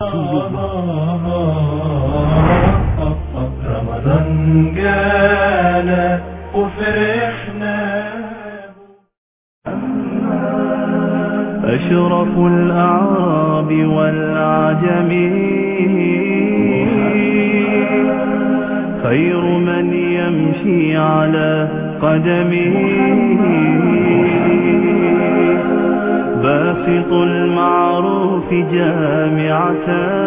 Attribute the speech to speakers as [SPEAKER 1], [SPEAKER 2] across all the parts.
[SPEAKER 1] رمضان جانا وفرحنا. أشرف الأعراب والعجم خير من يمشي على قدمه، باسط المعروف جامعة.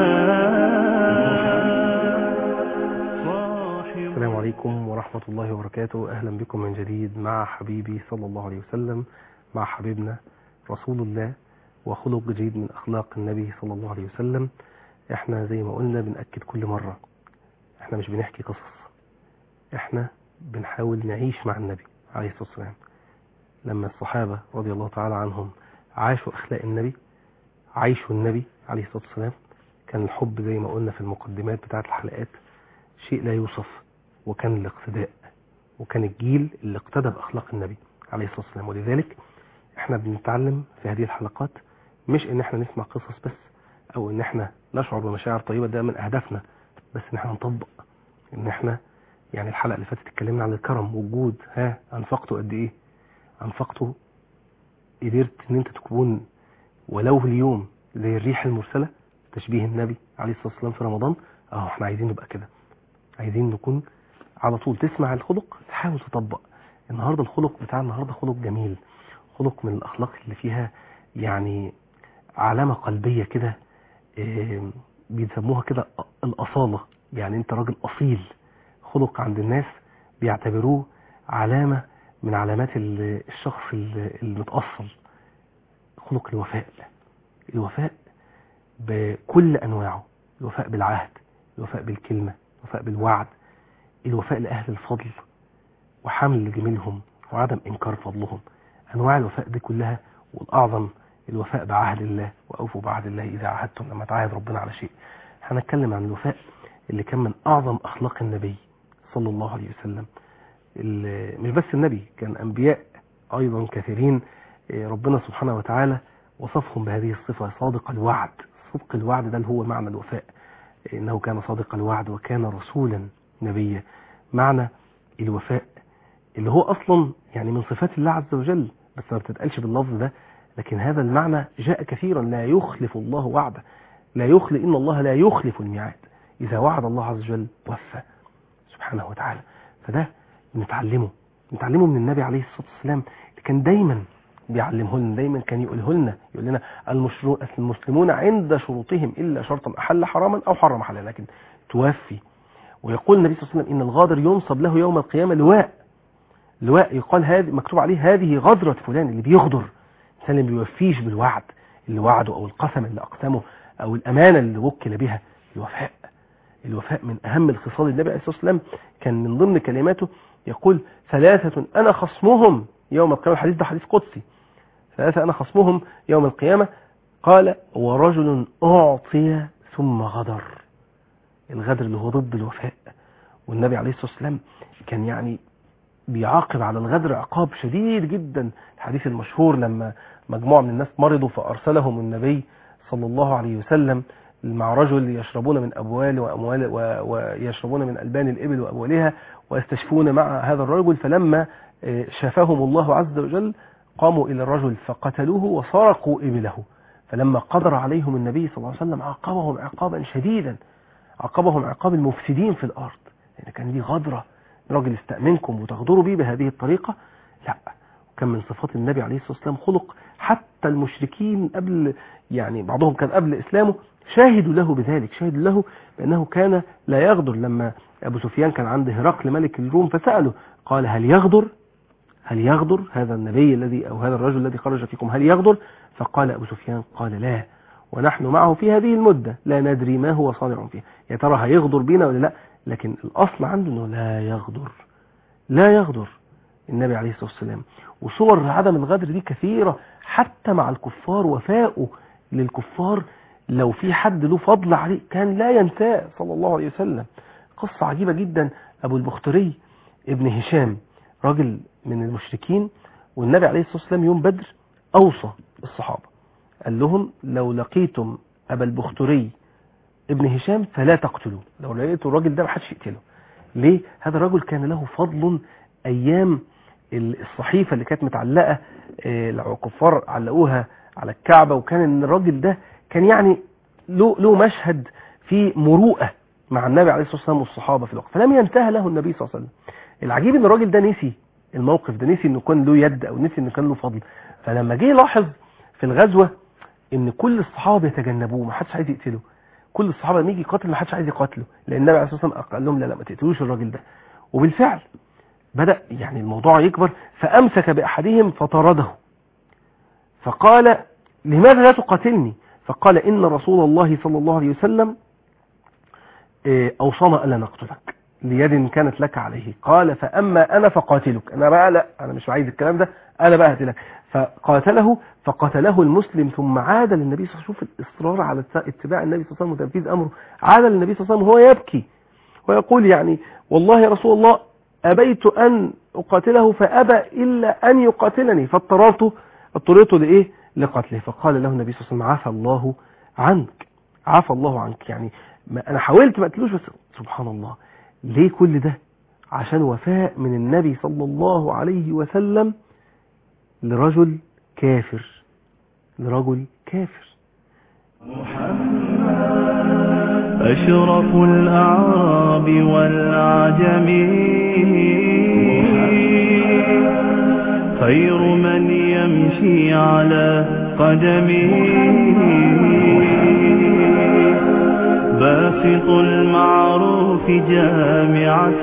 [SPEAKER 2] السلام عليكم ورحمة الله وبركاته. أهلا بكم من جديد مع حبيبي صلى الله عليه وسلم، مع حبيبنا رسول الله وخلق جديد من أخلاق النبي صلى الله عليه وسلم. احنا زي ما قلنا بنأكد كل مرة، احنا مش بنحكي قصص، احنا بنحاول نعيش مع النبي عليه الصلاة والسلام. لما الصحابة رضي الله تعالى عنهم عاشوا أخلاق النبي، عايشوا النبي عليه الصلاة والسلام، كان الحب زي ما قلنا في المقدمات بتاعت الحلقات شيء لا يوصف، وكان الاقتداء، وكان الجيل اللي اقتدى بأخلاق النبي عليه الصلاة والسلام. ولذلك احنا بنتعلم في هذه الحلقات مش ان احنا نسمع قصص بس، او ان احنا نشعر بمشاعر طيبة، ده من اهدافنا، بس ان احنا نطبق. ان احنا يعني الحلقة اللي فاتت اتكلمنا عن الكرم والجود، انفقته قد ايه؟ انفقته، قدرت ان انت تكون ولو اليوم زي الريح المرسلة، تشبيه النبي عليه الصلاة والسلام في رمضان. احنا عايزين نبقى كده، عايزين نكون على طول تسمع الخلق تحاول تطبق. النهاردة الخلق بتاع النهاردة خلق جميل، خلق من الأخلاق اللي فيها يعني علامة قلبية كده، بيسموها كده الأصالة. يعني انت راجل أصيل، خلق عند الناس بيعتبروه علامة من علامات الشخص المتأصل. خلق الوفاء، الوفاء بكل أنواعه، الوفاء بالعهد، الوفاء بالكلمة، الوفاء بالوعد، الوفاء لأهل الفضل وحمل جميلهم وعدم إنكار فضلهم. أنواع الوفاء دي كلها، والأعظم الوفاء بعهد الله، وأوفوا بعهد الله إذا عهدتم، لما تعاهد ربنا على شيء. هنتكلم عن الوفاء اللي كان من أعظم أخلاق النبي صلى الله عليه وسلم. مش بس النبي، كان أنبياء أيضا كثيرين ربنا سبحانه وتعالى وصفهم بهذه الصفة، صادق الوعد. صدق الوعد ده اللي هو معنى الوفاء، إنه كان صادق الوعد وكان رسولا نبيا. معنى الوفاء اللي هو أصلا يعني من صفات الله عز وجل، بس ما بتتقالش باللفظ ده، لكن هذا المعنى جاء كثيرا. لا يخلف الله وعده، لا يخلف، إن الله لا يخلف الميعاد. إذا وعد الله عز وجل وفى سبحانه وتعالى. فده نتعلمه من النبي عليه الصلاة والسلام، اللي كان دايما بيعلمه لنا، دايما كان يقول لنا المسلمون عند شروطهم إلا شرطا أحل حراما أو حرم حلالا، لكن توفي. ويقول النبي صلى الله عليه وسلم إن الغادر ينصب له يوم القيامة لواء يقال هذه مكتوب عليه هذه غدرة فلان، اللي بيغدر، الإنسان اللي بيوفيش بالوعد اللي وعده، أو القسم اللي أقسمه، أو الأمانة اللي وكل بها. الوفاء من أهم الخصال. النبي عليه الصلاة والسلام كان من ضمن كلماته يقول: ثلاثة أنا خصمهم يوم القيامة. الحديث ده حديث قدسي. ثلاثة أنا خصمهم يوم القيامة، قال: ورجل أعطي ثم غدر. الغدر اللي هو ضد الوفاء. والنبي عليه الصلاة والسلام كان يعني بيعاقب على الغدر عقاب شديد جدا. الحديث المشهور لما مجموعة من الناس مرضوا فأرسلهم النبي صلى الله عليه وسلم مع رجل يشربون من أبوال وأموال ويشربون من ألبان الإبل وأبوالها ويستشفون مع هذا الرجل، فلما شافهم الله عز وجل قاموا إلى الرجل فقتلوه وسرقوا إبله. فلما قدر عليهم النبي صلى الله عليه وسلم عاقبهم عقابا شديدا، عاقبهم عقاب المفسدين في الأرض. يعني كان دي غدرة، راجل استأمنكم وتغدروا بيه بهذه الطريقة؟ لا. وكان من صفات النبي عليه الصلاة والسلام خلق حتى المشركين قبل، يعني بعضهم كان قبل إسلامه شاهدوا له بذلك، شاهدوا له بأنه كان لا يغدر. لما أبو سفيان كان عند هرقل ملك الروم فسأله قال: هل يغدر هذا النبي الذي أو هذا الرجل الذي خرج فيكم، هل يغدر؟ فقال أبو سفيان: قال لا، ونحن معه في هذه المدة لا ندري ما هو صانع فيها. يا ترى هيغدر بينا ولا لا؟ لكن الأصل عنده أنه لا يغدر النبي عليه الصلاة والسلام. وصور عدم الغدر دي كثيرة، حتى مع الكفار. وفاؤه للكفار، لو في حد له فضل عليه كان لا ينساه صلى الله عليه وسلم. قصة عجيبة جدا. أبو البختري ابن هشام راجل من المشركين، والنبي عليه الصلاة والسلام يوم بدر أوصى الصحابة، قال لهم: لو لقيتم أبا البختري ابن هشام فلا تقتلوه، لو لقيتوا الراجل ده ما حدش يقتله. ليه؟ هذا الرجل كان له فضل ايام الصحيفه اللي كانت متعلقه، الكفار علقوها على الكعبه، وكان الراجل ده كان يعني له مشهد في مروءه مع النبي عليه الصلاه والسلام والصحابه في الوقت، فلم ينتهى له النبي صلى الله عليه وسلم. العجيب ان الراجل ده نسي الموقف ده، نسي انه كان له يد او نسي انه كان له فضل. فلما جه لاحظ في الغزوه ان كل الصحابه بيتجنبوه، ما حدش عايز يقتله، كل الصحابه لما يجي يقاتل ما حدش عايز يقاتله، لان النبي عليه الصلاه والسلام قال لهم لا ما تقتلوش الراجل ده. وبالفعل بدأ يعني الموضوع يكبر، فأمسك بأحدهم فطرده، فقال لماذا لا تقاتلني؟ فقال إن رسول الله صلى الله عليه وسلم أوصانا ألا نقتلك ليد كانت لك عليه. قال فأما أنا فقاتلك، أنا بقى لا، أنا مش عايز الكلام ده، أنا بقى هقتلك. فقاتله فقتله المسلم، ثم عاد للنبي صلى الله عليه وسلم. شوف الإصرار على اتباع النبي صلى الله عليه وسلم وتنفيذ أمره. عاد للنبي صلى الله عليه وسلم وهو يبكي ويقول يعني والله يا رسول الله أبيت أن أقاتله فأبى إلا أن يقاتلني، فاضطررت لإيه؟ لقتله. فقال له النبي صلى الله عليه وسلم عفى الله عنك، عفى الله عنك. يعني أنا حاولت ما أقتلوش، بس سبحان الله ليه كل ده؟ عشان وفاء من النبي صلى الله عليه وسلم لرجل كافر، لرجل كافر.
[SPEAKER 1] أشرف الأعراب والعجم، خير من يمشي على قدمه، باسط المعروف جامعة،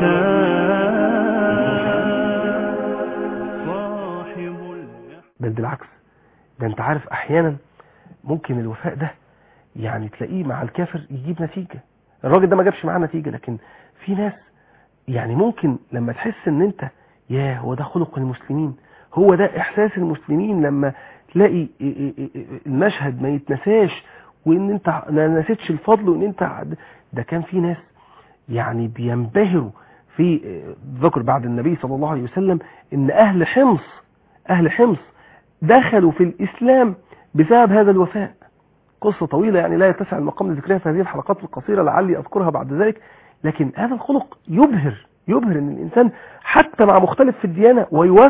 [SPEAKER 1] صاحب
[SPEAKER 2] بل بالعكس، ده انت عارف احيانا ممكن الوفاء ده يعني تلاقيه مع الكافر يجيب نتيجة. الراجل ده ما جابش معاه نتيجة، لكن في ناس يعني ممكن لما تحس ان انت ياه هو ده خلق المسلمين، هو ده احساس المسلمين، لما تلاقي المشهد ما يتنساش وان انت ما نسيتش الفضل، وان انت ده كان في ناس يعني بينبهروا في ذكر بعد النبي صلى الله عليه وسلم ان اهل حمص دخلوا في الاسلام بسبب هذا الوفاء. قصة طويلة يعني لا يتسع المقام لذكرها في هذه الحلقات القصيرة، لعلي أذكرها بعد ذلك. لكن هذا الخلق يبهر ان الإنسان حتى مع مختلف في الديانة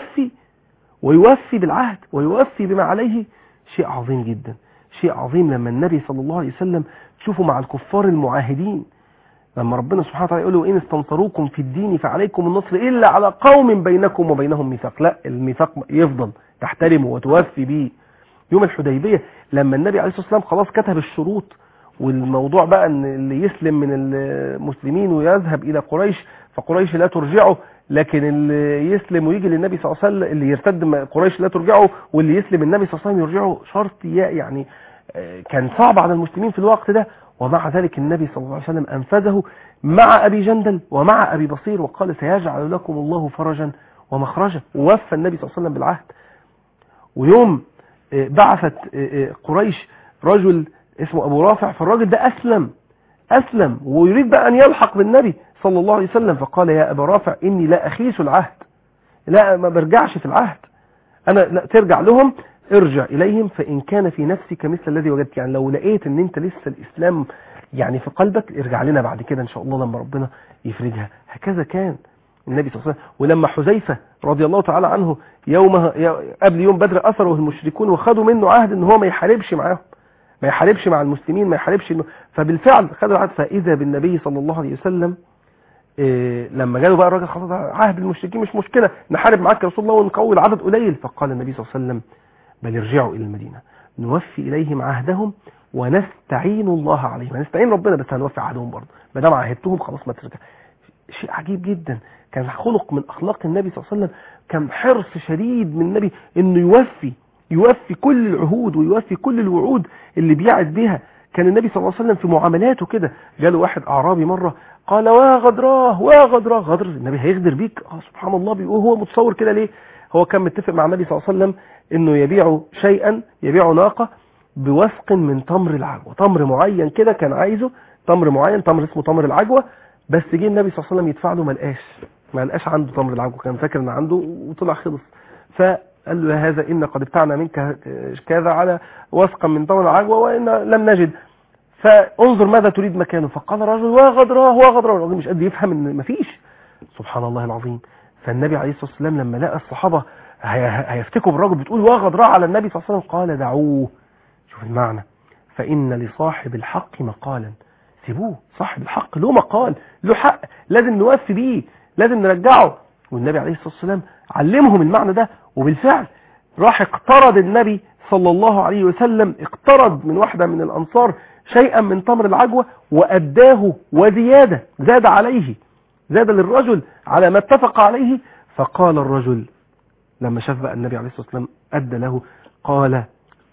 [SPEAKER 2] ويوفي بالعهد ويوفي بما عليه. شيء عظيم جدا، شيء عظيم لما النبي صلى الله عليه وسلم تشوفه مع الكفار المعاهدين، لما ربنا سبحانه وتعالى يقول له إن استنصروكم في الدين فعليكم النصر إلا على قوم بينكم وبينهم ميثاق. لا، الميثاق يفضل تحترمه وتوفي به. يوم الحديبية لما النبي عليه الصلاة والسلام خلاص كتب الشروط، والموضوع بقى ان اللي يسلم من المسلمين ويذهب الى قريش فقريش لا ترجعه، لكن اللي يسلم ويجي للنبي صلى الله عليه وسلم، اللي يرتد قريش لا ترجعه، واللي يسلم النبي صلى الله عليه وسلم يرجعه. شرط يعني كان صعب على المسلمين في الوقت ده، ومع ذلك النبي صلى الله عليه وسلم انفذه مع ابي جندل ومع ابي بصير، وقال سيجعل لكم الله فرجا ومخرجا، ووفى النبي صلى الله عليه وسلم بالعهد. ويوم بعثت قريش رجل اسمه ابو رافع، فالراجل ده اسلم ويريد بقى ان يلحق بالنبي صلى الله عليه وسلم، فقال يا ابا رافع اني لا اخيس العهد، لا ما برجعش في العهد، انا لا ترجع لهم، ارجع اليهم فان كان في نفسك مثل الذي وجدت. يعني لو لقيت ان انت لسه الاسلام يعني في قلبك، ارجع لنا بعد كده ان شاء الله لما ربنا يفرجها. هكذا كان النبي صلى الله عليه وسلم. ولما حذيفة رضي الله تعالى عنه يومها قبل يوم بدر أثره المشركون وخدوا منه عهد ان هو ما يحاربش معاهم، ما يحاربش مع المسلمين، ما يحاربش فبالفعل خدوا العهد. فإذا بالنبي صلى الله عليه وسلم لما جاله بقى الراجل خلاص عهد المشركين مش مشكلة، نحارب معاك يا رسول الله ونقوي العدد قليل. فقال النبي صلى الله عليه وسلم بل ارجعوا إلى المدينة نوفي إليهم عهدهم ونستعين الله عليهم، هنستعين ربنا بس هنوفي عهدهم برضه، ما دام عهدتهم خلاص ما ترجع. شيء عجيب جدا، كان خلق من أخلاق النبي صلى الله عليه وسلم، كان حرص شديد من النبي انه يوفي كل العهود ويوفي كل الوعود اللي بيعد بها. كان النبي صلى الله عليه وسلم في معاملاته كده، جاله واحد أعرابي مرة قال وغدراه غدر النبي هيغدر بيك؟ سبحان الله، بيقول هو متصور كده ليه؟ هو كان متفق مع النبي صلى الله عليه وسلم انه يبيع ناقة بوثق من تمر العجوة، تمر معين كده كان عايزه، تمر معين، تمر اسمه تمر العجوة. بس جه النبي صلى الله عليه وسلم يدفع له، ما لقاش عنده تمر العجوة، كان فاكر ان عنده وطلع خلص. فقال له هذا إن قد ابتعنا منك كذا على وثقا من تمر العجوة وإن لم نجد. فانظر ماذا تريد مكانه. فقال الرجل وغدراه وغدراه. الراجل مش قد يفهم ان مفيش. سبحان الله العظيم. فالنبي عليه الصلاة والسلام لما لقى الصحابة هيفتكوا بالراجل بتقول وغدراه على النبي صلى الله عليه وسلم قال دعوه. شوف المعنى، فإن لصاحب الحق مقالا. سيبوه، صاحب الحق له مقال، له حق، لازم نوفي بيه، لازم نرجعه. والنبي عليه الصلاة والسلام علمهم المعنى ده، وبالفعل راح اقترض النبي صلى الله عليه وسلم، اقترض من واحدة من الأنصار شيئا من تمر العجوة وأداه وزيادة، زاد عليه، زاد للرجل على ما اتفق عليه. فقال الرجل لما شاف بقى النبي عليه الصلاة والسلام أدى له قال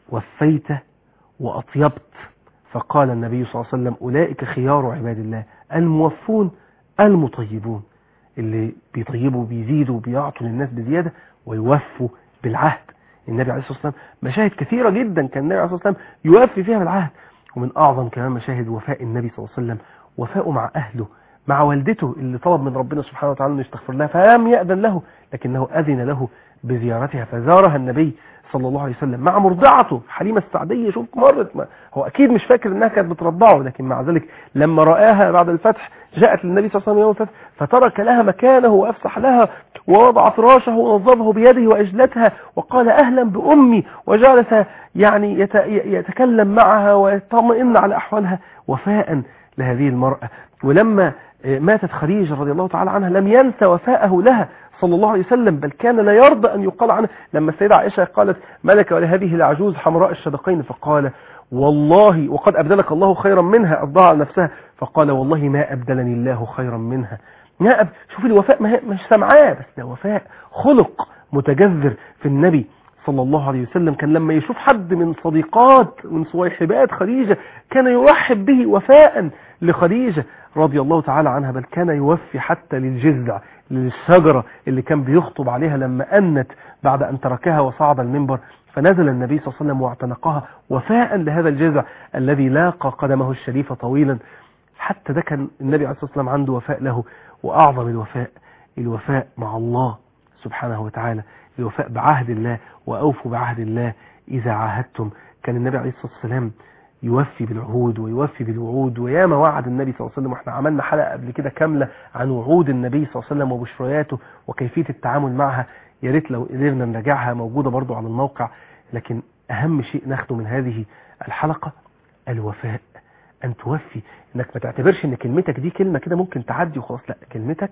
[SPEAKER 2] وفيت وأطيبت. فقال النبي صلى الله عليه وسلم أولئك خيار عباد الله الموفون المطيبون، اللي بيطيبوا بيزيدوا بيعطوا للناس بزيادة ويوفوا بالعهد. النبي عليه الصلاة والسلام مشاهد كثيرة جدا كان النبي عليه الصلاة والسلام يوفي فيها بالعهد، ومن أعظم كمان مشاهد وفاء النبي صلى الله عليه وسلم وفاءه مع أهله، مع والدته اللي طلب من ربنا سبحانه وتعالى أن يستغفر لها فلم يأذن له، لكنه أذن له بزيارتها فزارها النبي صلى الله عليه وسلم، مع مرضعته حليمة السعدية. شوف مرت، هو أكيد مش فاكر أنها كانت بترضعه، لكن مع ذلك لما رآها بعد الفتح جاءت للنبي صلى الله عليه وسلم يوم الفتح فترك لها مكانه وأفسح لها ووضع فراشه ونظفه بيده وأجلتها وقال أهلا بأمي، وجلس يعني يتكلم معها ويطمئن على أحوالها وفاء لهذه المرأة. ولما ماتت خديجة رضي الله تعالى عنها لم ينسى وفاءه لها صلى الله عليه وسلم، بل كان لا يرضى أن يقال عنه. لما السيدة عائشة قالت ملك ولهذه العجوز حمراء الشدقين، فقال والله وقد أبدلك الله خيرا منها، أرضاها على نفسها، فقال والله ما أبدلني الله خيرا منها. شوف الوفاء مش سمعاه بس ده وفاء خلق متجذر في النبي صلى الله عليه وسلم. كان لما يشوف حد من صديقات من صويحبات خديجة كان يرحب به وفاء لخديجة رضي الله تعالى عنها، بل كان يوفي حتى للجذع للشجرة اللي كان بيخطب عليها لما أنت بعد أن تركها وصعد المنبر، فنزل النبي صلى الله عليه وسلم واعتنقها وفاء لهذا الجذع الذي لاقى قدمه الشريفة طويلا. حتى ده كان النبي عليه الصلاة والسلام عنده وفاء له. وأعظم الوفاء مع الله سبحانه وتعالى، الوفاء بعهد الله، وأوفوا بعهد الله إذا عاهدتم. كان النبي عليه الصلاة والسلام يوفي بالعهود ويوفي بالوعود، وياما وعد النبي صلى الله عليه وسلم. واحنا عملنا حلقة قبل كده كاملة عن وعود النبي صلى الله عليه وسلم وبشرياته وكيفية التعامل معها، يا ريت لو قدرنا نراجعها، موجودة برضو على الموقع. لكن أهم شيء ناخده من هذه الحلقة الوفاء، أن توفي، إنك ما تعتبرش إن كلمتك دي كلمة كده ممكن تعدي وخلاص، لا، كلمتك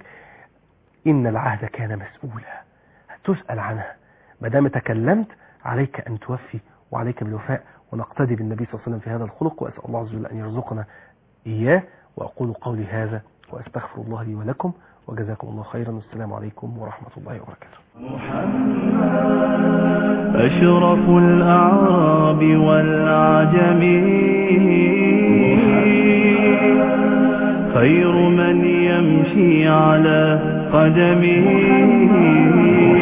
[SPEAKER 2] إن العهد كان مسؤولا، هتسأل عنها. ما دام تكلمت عليك أن توفي وعليك بالوفاء، ونقتدي بالنبي صلى الله عليه وسلم في هذا الخلق، وأسأل الله عز وجل أن يرزقنا إياه. وأقول قولي هذا وأستغفر الله لي ولكم، وجزاكم الله خيرا، والسلام عليكم ورحمة الله وبركاته.
[SPEAKER 1] محمد أشرف الأعراب والعجم، خير من يمشي على قدمه.